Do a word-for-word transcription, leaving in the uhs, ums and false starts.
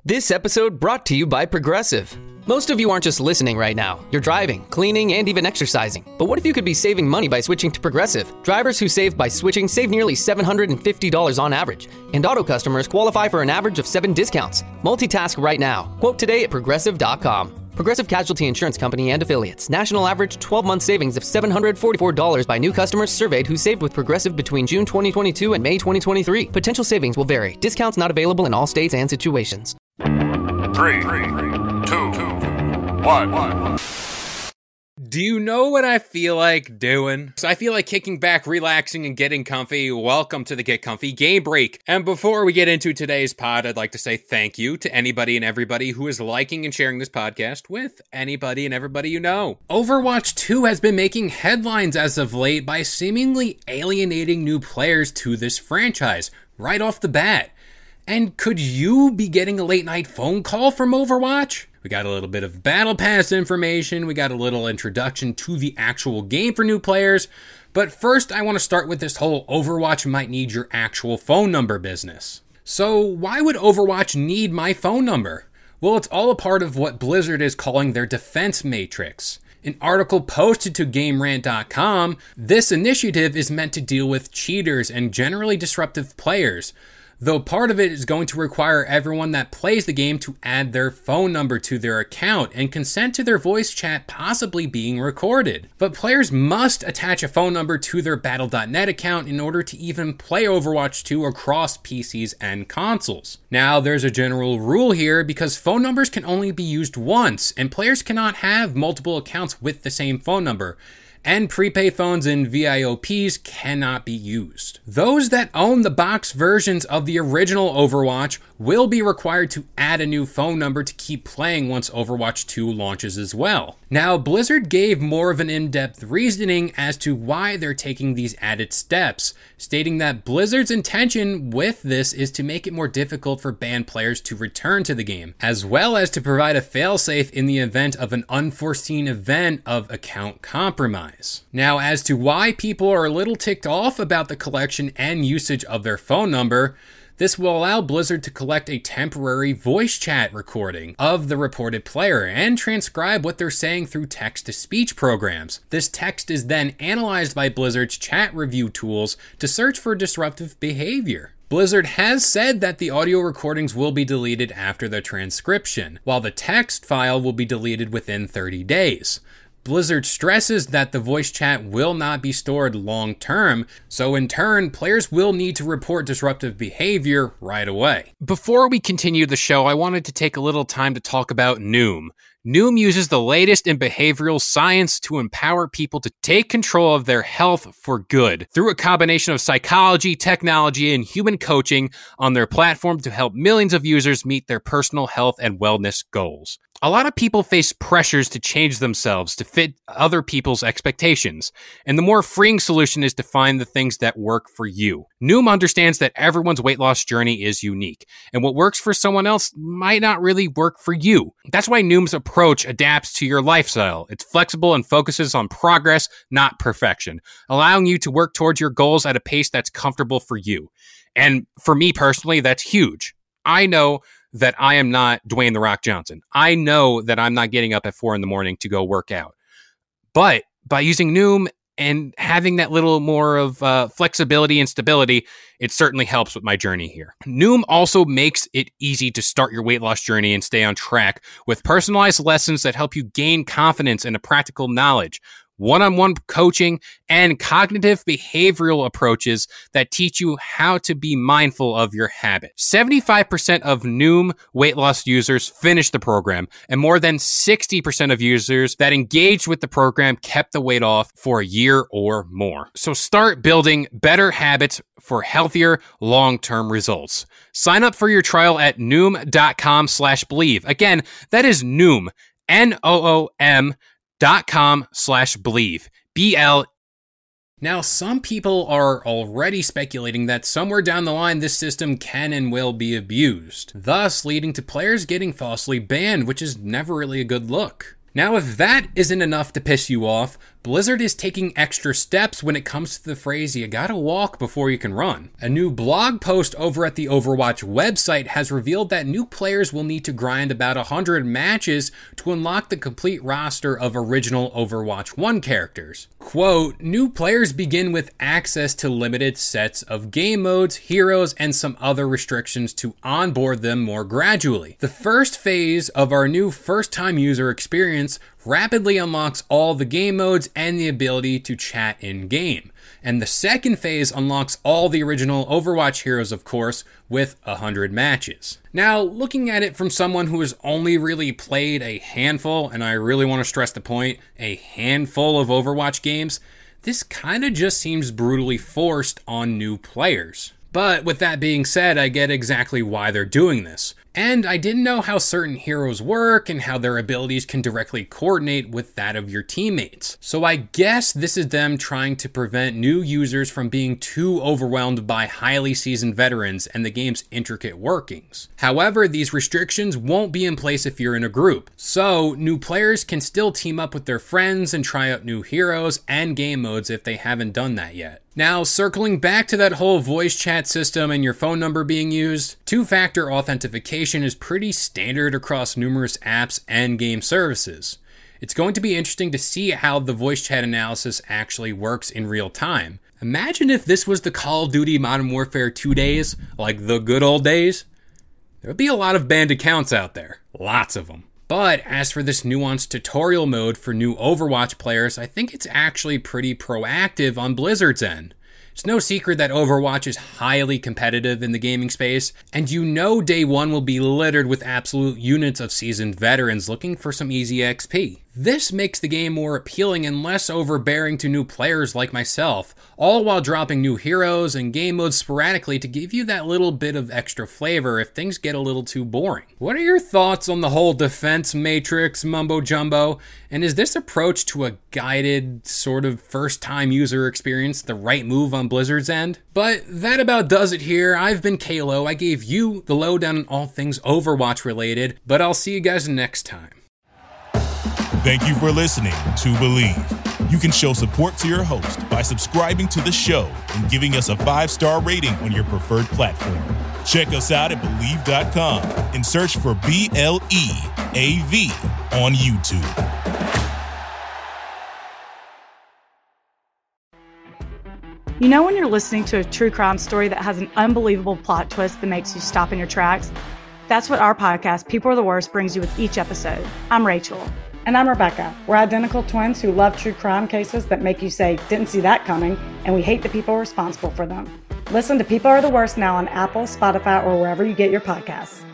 This episode brought to you by Progressive. Most of you aren't just listening right now. You're driving, cleaning, and even exercising. But what if you could be saving money by switching to Progressive? Drivers who save by switching save nearly seven hundred fifty dollars on average. And auto customers qualify for an average of seven discounts. Multitask right now. Quote today at progressive dot com. Progressive Casualty Insurance Company and Affiliates. National average twelve-month savings of seven hundred forty-four dollars by new customers surveyed who saved with Progressive between June twenty twenty-two and May twenty twenty-three. Potential savings will vary. Discounts not available in all states and situations. Three, two, one. Do you know what I feel like doing? So I feel like kicking back, relaxing, and getting comfy. Welcome to the Get Comfy Game Break. And before we get into today's pod, I'd like to say thank you to anybody and everybody who is liking and sharing this podcast with anybody and everybody you know. Overwatch two has been making headlines as of late by seemingly alienating new players to this franchise right off the bat. And could you be getting a late night phone call from Overwatch? We got a little bit of Battle Pass information, we got a little introduction to the actual game for new players, but first I want to start with this whole Overwatch might need your actual phone number business. So why would Overwatch need my phone number? Well, it's all a part of what Blizzard is calling their defense matrix. An article posted to Game Rant dot com, this initiative is meant to deal with cheaters and generally disruptive players, though part of it is going to require everyone that plays the game to add their phone number to their account and consent to their voice chat possibly being recorded. But players must attach a phone number to their Battle dot net account in order to even play Overwatch two across P Cs and consoles. Now, there's a general rule here because phone numbers can only be used once, and players cannot have multiple accounts with the same phone number. And prepaid phones and V I O Ps cannot be used. Those that own the box versions of the original Overwatch will be required to add a new phone number to keep playing once Overwatch two launches as well. Now, Blizzard gave more of an in-depth reasoning as to why they're taking these added steps, stating that Blizzard's intention with this is to make it more difficult for banned players to return to the game, as well as to provide a failsafe in the event of an unforeseen event of account compromise. Now, as to why people are a little ticked off about the collection and usage of their phone number, this will allow Blizzard to collect a temporary voice chat recording of the reported player and transcribe what they're saying through text-to-speech programs. This text is then analyzed by Blizzard's chat review tools to search for disruptive behavior. Blizzard has said that the audio recordings will be deleted after the transcription, while the text file will be deleted within thirty days. Blizzard stresses that the voice chat will not be stored long term, so in turn, players will need to report disruptive behavior right away. Before we continue the show, I wanted to take a little time to talk about Noom. Noom uses the latest in behavioral science to empower people to take control of their health for good through a combination of psychology, technology, and human coaching on their platform to help millions of users meet their personal health and wellness goals. A lot of people face pressures to change themselves to fit other people's expectations, and the more freeing solution is to find the things that work for you. Noom understands that everyone's weight loss journey is unique, and what works for someone else might not really work for you. That's why Noom's approach adapts to your lifestyle. It's flexible and focuses on progress, not perfection, allowing you to work towards your goals at a pace that's comfortable for you. And for me personally, that's huge. I know that I am not Dwayne The Rock Johnson. I know that I'm not getting up at four in the morning to go work out. But by using Noom and having that little more of uh, flexibility and stability, it certainly helps with my journey here. Noom also makes it easy to start your weight loss journey and stay on track with personalized lessons that help you gain confidence and a practical knowledge, one-on-one coaching, and cognitive behavioral approaches that teach you how to be mindful of your habits. seventy-five percent of Noom weight loss users finished the program, and more than sixty percent of users that engaged with the program kept the weight off for a year or more. So start building better habits for healthier long-term results. Sign up for your trial at noom.com slash believe. Again, that is Noom, N O O M dot com slash believe. B L. Now, some people are already speculating that somewhere down the line this system can and will be abused, thus leading to players getting falsely banned, which is never really a good look. Now, if that isn't enough to piss you off, Blizzard is taking extra steps when it comes to the phrase you gotta walk before you can run. A new blog post over at the Overwatch website has revealed that new players will need to grind about one hundred matches to unlock the complete roster of original Overwatch one characters. Quote, new players begin with access to limited sets of game modes, heroes, and some other restrictions to onboard them more gradually. The first phase of our new first-time user experience rapidly unlocks all the game modes and the ability to chat in-game. And the second phase unlocks all the original Overwatch heroes, of course, with one hundred matches. Now, looking at it from someone who has only really played a handful, and I really want to stress the point, a handful of Overwatch games, this kind of just seems brutally forced on new players. But with that being said, I get exactly why they're doing this. And I didn't know how certain heroes work and how their abilities can directly coordinate with that of your teammates. So I guess this is them trying to prevent new users from being too overwhelmed by highly seasoned veterans and the game's intricate workings. However, these restrictions won't be in place if you're in a group. So new players can still team up with their friends and try out new heroes and game modes if they haven't done that yet. Now, circling back to that whole voice chat system and your phone number being used, two-factor authentication is pretty standard across numerous apps and game services. It's going to be interesting to see how the voice chat analysis actually works in real time. Imagine if this was the Call of Duty Modern Warfare two days, like the good old days. There would be a lot of banned accounts out there. Lots of them. But as for this nuanced tutorial mode for new Overwatch players, I think it's actually pretty proactive on Blizzard's end. It's no secret that Overwatch is highly competitive in the gaming space, and you know day one will be littered with absolute units of seasoned veterans looking for some easy X P. This makes the game more appealing and less overbearing to new players like myself, all while dropping new heroes and game modes sporadically to give you that little bit of extra flavor if things get a little too boring. What are your thoughts on the whole defense matrix mumbo jumbo? And is this approach to a guided, sort of first-time user experience the right move on Blizzard's end? But that about does it here. I've been Kalo. I gave you the lowdown on all things Overwatch related, but I'll see you guys next time. Thank you for listening to Believe. You can show support to your host by subscribing to the show and giving us a five-star rating on your preferred platform. Check us out at Believe dot com and search for B L E A V on YouTube. You know when you're listening to a true crime story that has an unbelievable plot twist that makes you stop in your tracks? That's what our podcast, People Are the Worst, brings you with each episode. I'm Rachel. And I'm Rebecca. We're identical twins who love true crime cases that make you say, didn't see that coming, and we hate the people responsible for them. Listen to People Are the Worst now on Apple, Spotify, or wherever you get your podcasts.